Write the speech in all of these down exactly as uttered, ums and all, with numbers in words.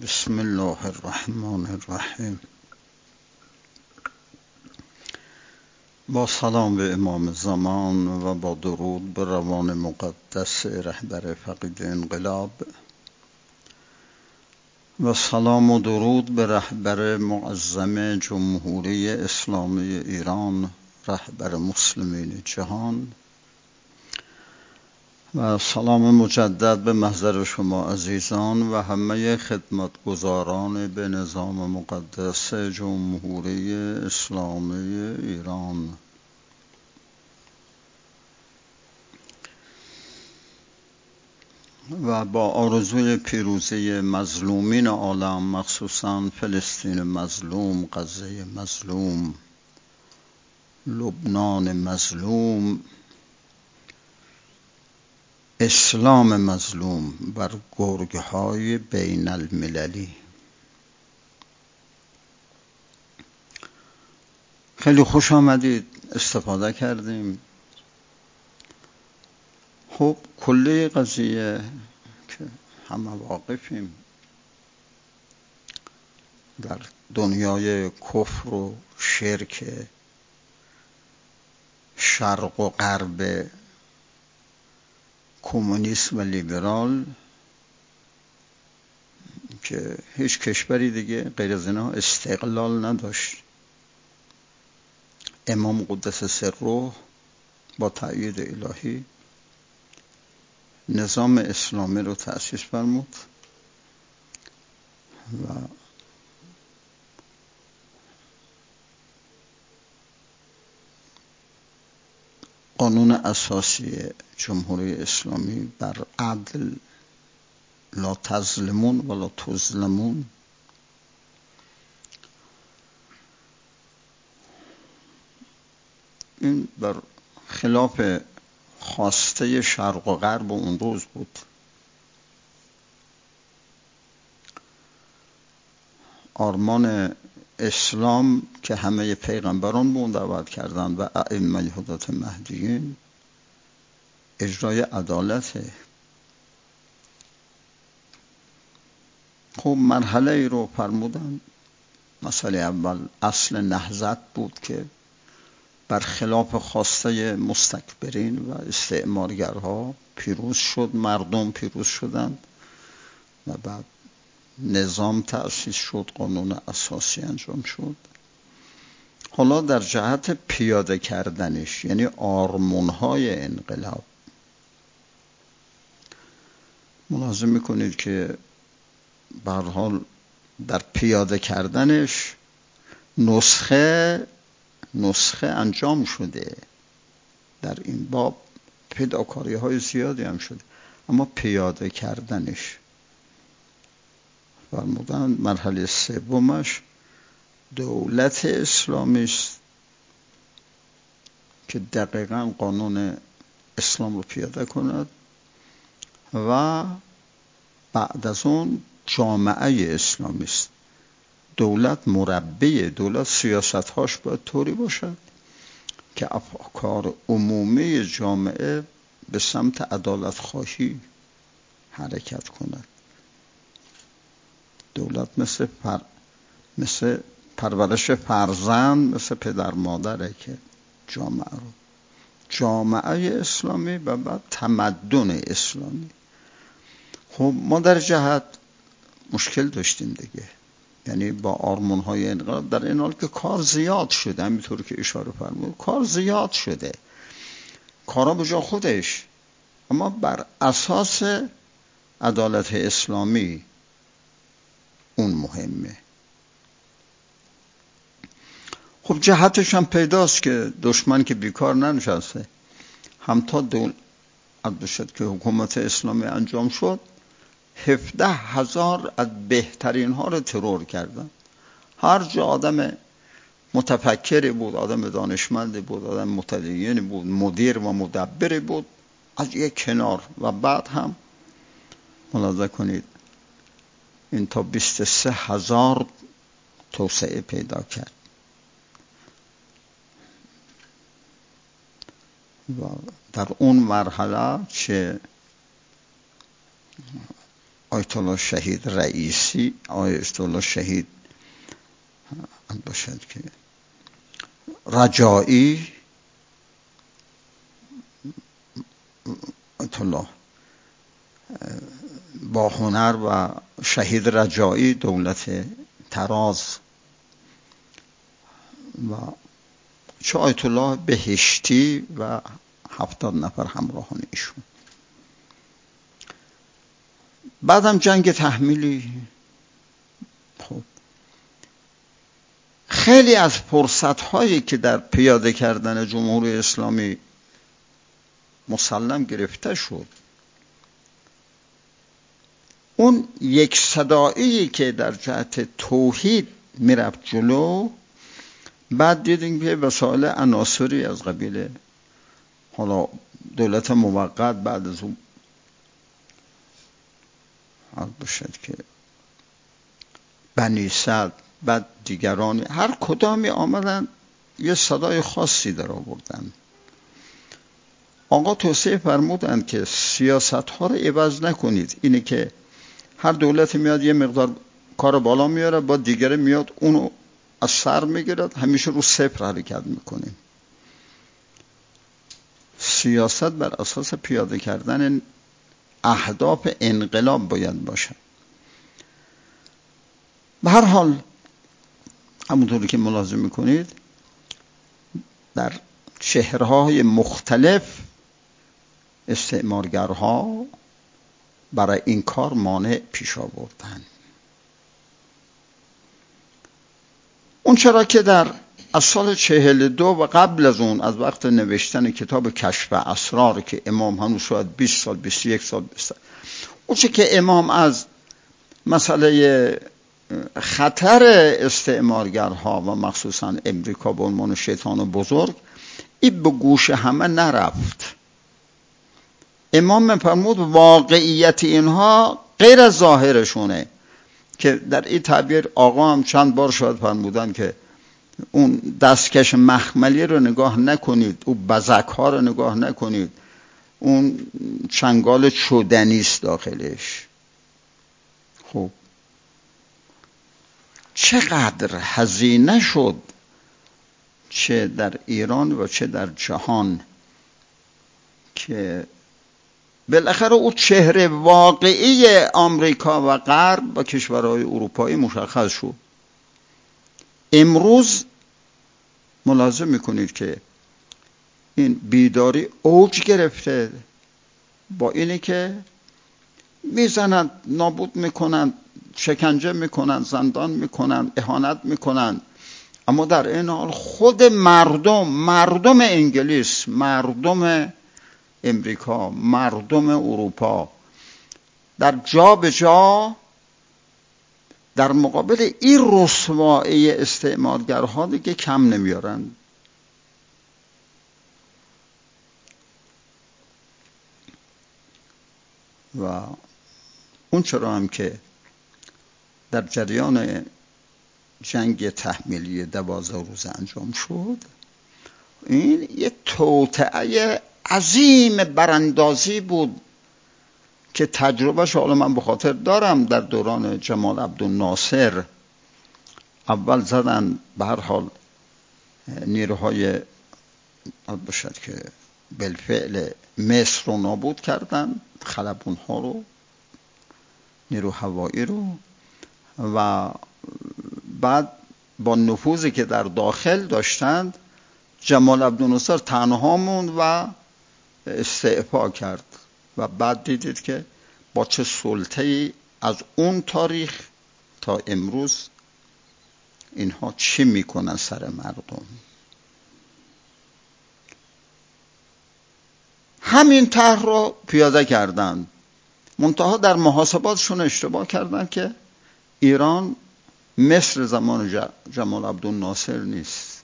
بسم الله الرحمن الرحیم. با سلام به امام زمان و با درود به روان مقدس رهبر فقید انقلاب و سلام و درود به رهبر معظم جمهوری اسلامی ایران، رهبر مسلمین جهان، و سلام مجدد به محضر شما عزیزان و همه خدمتگزاران به نظام مقدس جمهوری اسلامی ایران. و با آرزوی پیروزی مظلومین عالم، مخصوصا فلسطین مظلوم، غزه مظلوم، لبنان مظلوم، اسلام مظلوم بر گرگ‌های بین المللی. خیلی خوش آمدید، استفاده کردیم. خب کلی قضیه که همه واقفیم در دنیای کفر و شرک شرق و غرب، کمونیسم و لیبرال، که هیچ کشوری دیگه غیر از اینا استقلال نداشت. امام قدس سره با تأیید الهی نظام اسلامی رو تأسیس فرمود و قانون اساسی جمهوری اسلامی بر عدل، لا تظلمون ولا تظلمون، این بر خلاف خواسته شرق و غرب اون روز بود. آرمان اسلام که همه پیغمبران به اون دعوت کردن و ائمه هدات مهدیین، اجرای عدالته. خب مرحله ای رو فرمودن. مسئله اول اصل نهضت بود که بر خلاف خواسته مستکبرین و استعمارگرها پیروز شد، مردم پیروز شدند و بعد نظام تأسیس شد، قانون اساسی انجام شد. حالا در جهت پیاده کردنش، یعنی آرمان‌های انقلاب، ملاحظه میکنید که به هر حال در پیاده کردنش نسخه نسخه انجام شده. در این باب فداکاری های زیادی هم شده، اما پیاده کردنش فرمودن مرحله سومش دولت اسلامی است که دقیقاً قانون اسلام رو پیاده کند و بعد از اون جامعه اسلامی است. دولت مربی، دولت سیاست‌هاش باید طوری باشد که افکار عمومی جامعه به سمت عدالت خواهی حرکت کند. دولت مثل پر... مثل پرورش فرزند، مثل پدر مادره که جامعه رو، جامعه اسلامی و بعد تمدن اسلامی. خب ما در جهت مشکل داشتیم دیگه، یعنی با آرمان‌های انقلاب، در این حال که کار زیاد شده، همینطور که اشاره فرمود، کار زیاد شده، کارا به جا خودش، اما بر اساس عدالت اسلامی اون مهمه. خب جهتش هم پیداست که دشمن که بیکار ننشسته، هم تا دولت شد که حکومت اسلامی انجام شد، هفده هزار از بهترین ها رو ترور کردن. هر جا آدم متفکری بود، آدم دانشمندی بود، آدم متدینی بود، مدیر و مدبری بود، از یک کنار. و بعد هم ملاحظه کنید این تا بیست و سه هزار توسعه پیدا کرد و در اون مرحله چه آیت الله شهید رئیسی، آیت الله شهید باشد که رجایی، آیت الله با هنر و شهید رجایی دولت تراز و چه آیت الله بهشتی و هفتاد نفر همراهان ایشون. بعدم جنگ تحمیلی. خب خیلی از فرصت هایی که در پیاده کردن جمهوری اسلامی مسلم گرفته شد، اون یک صدایی که در جهت توحید میرفت جلو، بعد دیدیم که وسایل عناصری از قبیل حالا دولت موقت بعد از اون باشد که بنی سعد، بعد دیگرانی، هر کدامی آمدن یه صدای خاصی در آوردن. آقا توصیه فرمودند که سیاست ها رو عوض نکنید. اینه که هر دولتی میاد یه مقدار کار بالا میاره، با دیگری میاد اونو از سر میگیرد، همیشه رو صفر حرکت میکنیم. سیاست بر اساس پیاده کردن اهداف انقلاب باید باشه. به هر حال همونطوری که ملاحظه میکنید در شهرهای مختلف استعمارگرها برای این کار مانع پیش آوردن. اون چرا که در از سال چهل و دو و قبل از اون، از وقت نوشتن کتاب کشف اسرار که امام هنوز شاید بیست سال بیست و یک سال بیست سال، اون چه که امام از مسئله خطر استعمارگرها و مخصوصا امریکا به عنوان شیطان بزرگ این به گوش همه نرفت. امام می‌فرمود واقعیت اینها غیر از ظاهرشونه، که در این تعبیر آقا هم چند بار شاید فرمودن که اون دستکش مخملی رو نگاه نکنید، اون بزک ها رو نگاه نکنید، اون چنگال چودنیست داخلش. خب چقدر هزینه شد چه در ایران و چه در جهان که بالاخره اون چهره واقعی آمریکا و غرب و کشورهای اروپایی مشخص شد. امروز ملاحظه میکنید که این بیداری اوج گرفته، با اینه که میزنند، نابود میکنند، شکنجه میکنند، زندان میکنند، اهانت میکنند، اما در این حال خود مردم مردم انگلیس، مردم امریکا، مردم اروپا در جا به جا در مقابل این رسوایی استعمارگرها دیگه کم نمیارن. و اون چرا هم که در جریان جنگ تحمیلی دوازده روز انجام شد، این یه توطئه عظیم براندازی بود که تجربهش حالا من به خاطر دارم. در دوران جمال عبدالناصر اول زدن به هر حال نیروهای باشد که بالفعل مصر رو نابود کردن، خلبون ها رو، نیرو هوایی رو، و بعد با نفوذی که در داخل داشتند جمال عبدالناصر تنها موند و استعفا کرد. و بعد دیدید که با چه سلطه‌ای از اون تاریخ تا امروز اینها چی میکنن سر مردم. همین طرح رو پیاده کردن، منتها در محاسباتشون اشتباه کردن که ایران مصر زمان جمال عبدالناصر نیست.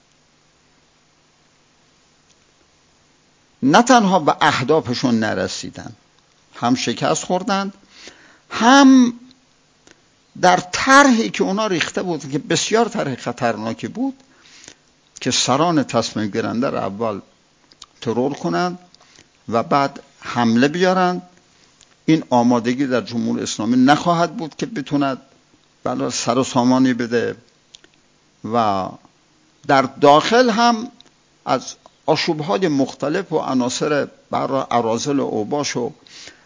نه تنها به اهدافشون نرسیدن، هم شکست خوردند، هم در طرحی که اونا ریخته بود که بسیار طرح خطرناکی بود که سران تصمیم گیرنده رو اول ترور کنند و بعد حمله بیارند این آمادگی در جمهوری اسلامی نخواهد بود که بتوند بلا سر و سامانی بده و در داخل هم از آشوب‌های مختلف و عناصر بر اراذل و اوباش و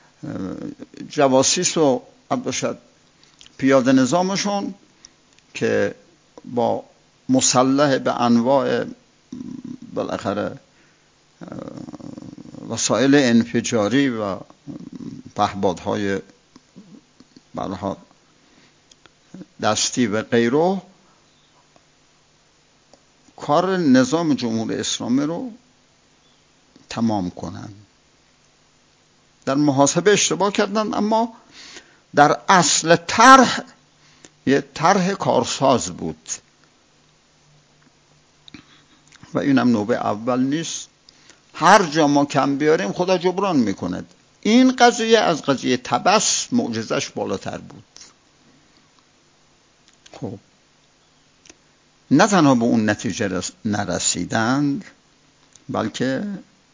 جواسیس و باشد پیاده نظامشون که با مسلح به انواع بالاخره وسایل انفجاری و پهپادهای برها دستی و غیره کار نظام جمهوری اسلامی رو تمام کنن. در محاسبه اشتباه کردن، اما در اصل طرح یه طرح کارساز بود و اینم نوبه اول نیست. هر جا ما کم بیاریم خدا جبران میکند. این قضیه از قضیه طبس معجزش بالاتر بود. خب نه تنها به اون نتیجه نرسیدند، بلکه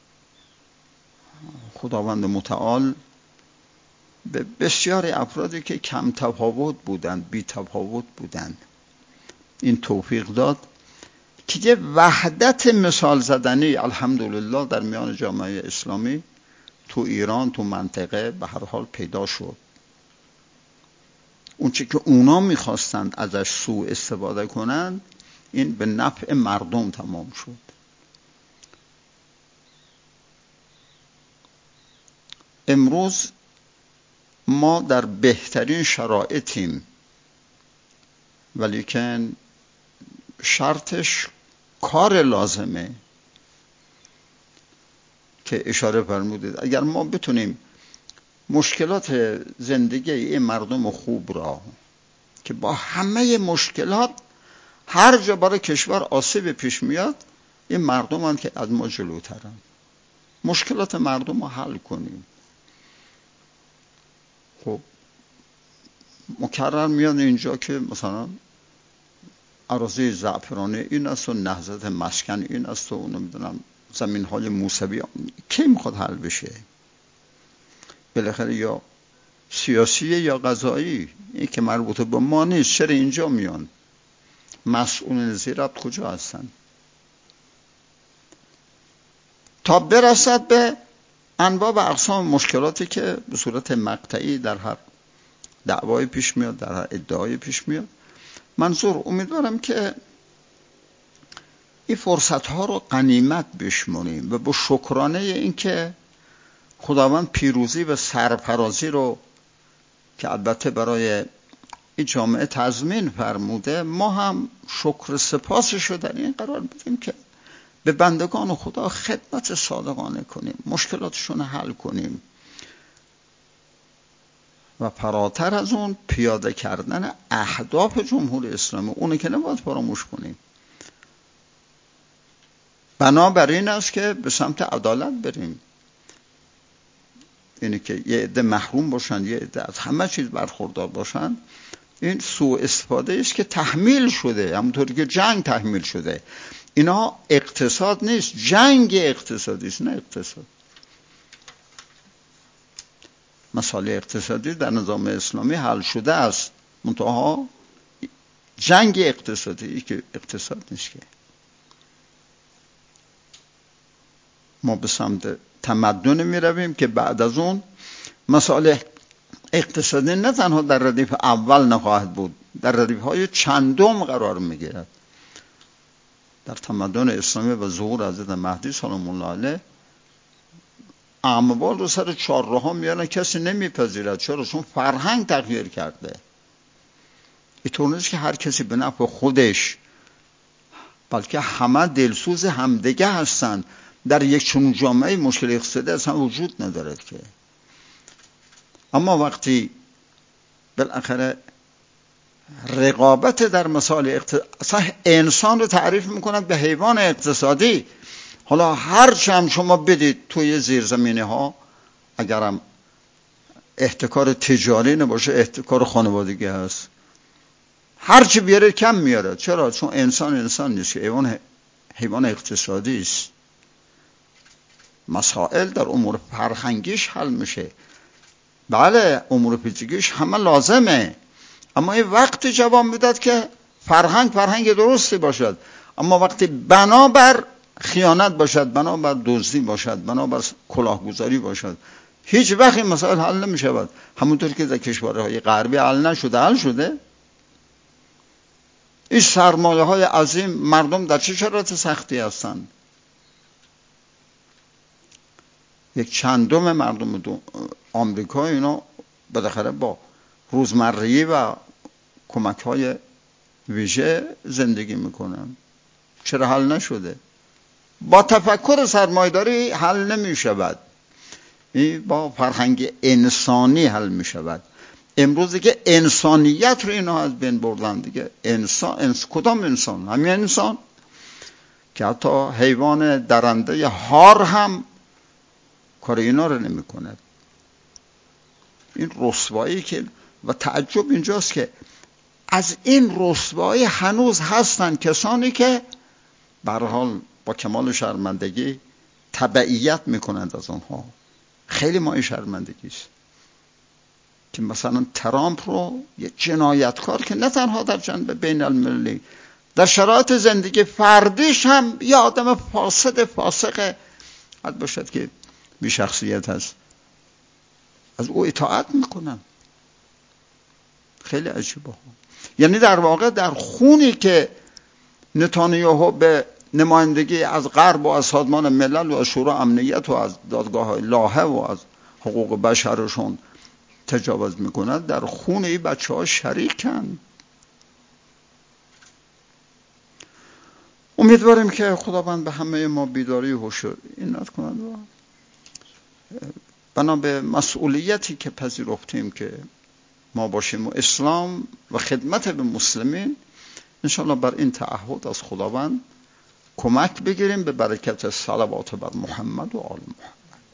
خداوند متعال به بسیاری افرادی که کم تفاوت بودند، بی تفاوت بودند، این توفیق داد که یه وحدت مثال زدنی الحمدلله در میان جامعه اسلامی تو ایران، تو منطقه به هر حال پیدا شد. اون چی که اونا میخواستند ازش سوء استفاده کنند، این به نفع مردم تمام شد. امروز ما در بهترین شرایطیم، ولیکن شرطش کار لازمه که اشاره فرمودید. اگر ما بتونیم مشکلات زندگی این مردم خوب را که با همه مشکلات هر جا برای کشور آسیب پیش میاد، این مردم هم که از ما جلوترن، مشکلات مردم رو حل کنیم. خب مکرر میاد اینجا که مثلا اراضی زعفرانی این است و نهضت مسکن این است و اونو میدونم زمین های موسوی، کی میخواد حل بشه؟ بالاخره یا سیاسی یا قضایی، این که مربوطه به ما نیست. چرا اینجا میان؟ مسئولین زیرت کجا هستن؟ تا برسد به انواع و اقسام مشکلاتی که به صورت مقطعی در هر دعوای پیش میاد، در هر ادعای پیش میاد. منظور امیدوارم که این فرصت ها رو غنیمت بشمریم و با شکرانه این که خداوند پیروزی و سرفرازی رو که البته برای این جامعه تضمین فرموده، ما هم شکر سپاسش رو در این قرار بدیم که به بندگان خدا خدمت صادقانه کنیم، مشکلاتشون حل کنیم و فراتر از اون پیاده کردن اهداف جمهوری اسلامی، اونه که نباید فراموش کنیم. بنابراین است که به سمت عدالت بریم، یعنی که یه عده محروم باشن، یه عده از همه چیز برخوردار باشن. این سوء استفاده است که تحمیل شده، همونطوری که جنگ تحمیل شده. اینا اقتصاد نیست، جنگ اقتصادی است، نه اقتصاد. مسائل اقتصادی در نظام اسلامی حل شده است، منتها جنگ اقتصادی که اقتصاد نیست. که ما به سمت تمدن می رویم که بعد از اون مسائل اقتصادی نه تنها در ردیف اول نخواهد بود، در ردیف های چندم قرار می گیرد. در تمدن اسلامی و ظهور حضرت مهدی سلام الله علیه اموال رو سر چهارراه میارن، کسی نمیپذیرد. چرا؟ چون فرهنگ تغییر کرده. اینطور نیست که هر کسی به نفع خودش، بلکه همه دلسوز همدیگه هستند. در یک چنین جامعه مشکل اقتصادی اصلا وجود ندارد که. اما وقتی بالاخره رقابت در مسائل اقتصادی، اصلا انسان رو تعریف میکنند به حیوان اقتصادی. حالا هر چند شما بدید توی زیرزمینی ها، اگرم احتکار تجاری نباشه، احتکار خانوادگی هست، هر چی بیاره کم میاره. چرا؟ چون انسان انسان نیست، حیوان حیوان اقتصادی است. مسائل در امور فرهنگیش حل میشه. بله امور پیچیدگیش همه لازمه، اما این وقتی جواب میداد که فرهنگ فرهنگ درستی باشد. اما وقتی بنابر خیانت باشد، بنابر دزدی باشد، بنابر کلاهگذاری باشد، هیچ وقت این مسائل حل نمی شود. همونطور که در کشورهای غربی حل نشده حل شده. این سرمایه های عظیم، مردم در چه شرایط سختی هستند. یک چندم مردم دو آمریکا اینا بالاخره با روزمرگی و کمک های ویژه زندگی میکنن. چرا حل نشده؟ با تفکر سرمایه‌داری حل نمی شود، با فرهنگ انسانی حل می شود. امروز که انسانیت رو اینا از بین بردن دیگه. انسان, انس... کدام انسان؟ همین انسان که حتی حیوان درنده هار هم کار اینا رو نمی کند. این رسوایی که و تعجب اینجاست که از این رسوایی هنوز هستن کسانی که به هر حال با کمال شرمندگی تبعیت میکنند از آنها. خیلی مایه شرمندگی است که مثلا ترامپ رو یه جنایتکار که نه تنها در جنبه بین المللی، در شرایط زندگی فردیش هم یه آدم فاسد فاسق حد باشد که بی شخصیت هست، از او اطاعت میکنن. خیلی عجیبه. یعنی در واقع در خونی که نتانیاهو به نمایندگی از غرب و از سازمان ملل و از شورای امنیت و از دادگاه لاهه و از حقوق بشرشون تجاوز میکند، در خون این بچه ها شریکن. امیدواریم که خداوند به همه ما بیداری و هوشیاری عنایت کند و بنا به مسئولیتی که پذیرفتیم که ما باشیم و اسلام و خدمت به مسلمین، انشاءالله بر این تعهد از خداوند کمک بگیریم به برکت صلوات بر محمد و آل محمد.